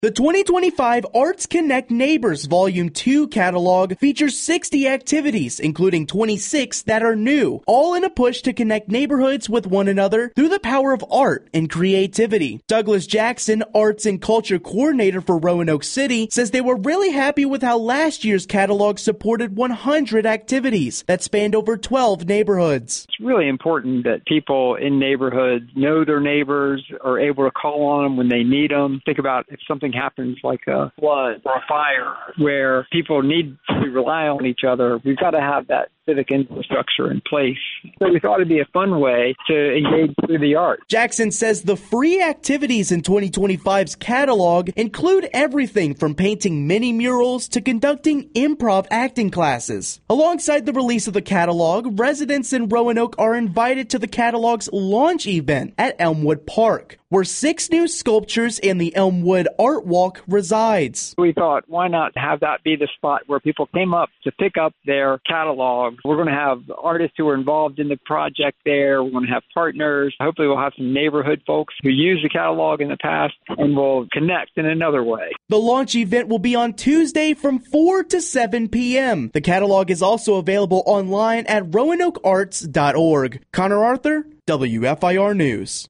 The 2025 Arts Connect Neighbors Volume 2 catalog features 60 activities, including 26 that are new, all in a push to connect neighborhoods with one another through the power of art and creativity. Douglas Jackson, Arts and Culture Coordinator for Roanoke City, says they were really happy with how last year's catalog supported 100 activities that spanned over 12 neighborhoods. It's really important that people in neighborhoods know their neighbors, are able to call on them when they need them. Think about if something happens like a flood or a fire where people need to rely on each other. We've got to have that civic infrastructure in place. So we thought it'd be a fun way to engage through the arts. Jackson says the free activities in 2025's catalog include everything from painting mini murals to conducting improv acting classes. Alongside the release of the catalog, residents in Roanoke are invited to the catalog's launch event at Elmwood Park, where 6 new sculptures in the Elmwood Art Walk resides. We thought, why not have that be the spot where people came up to pick up their catalog. We're going to have artists who are involved in the project there. We're going to have partners. Hopefully we'll have some neighborhood folks who used the catalog in the past and will connect in another way. The launch event will be on Tuesday from 4 to 7 p.m. The catalog is also available online at roanokearts.org. Connor Arthur, WFIR News.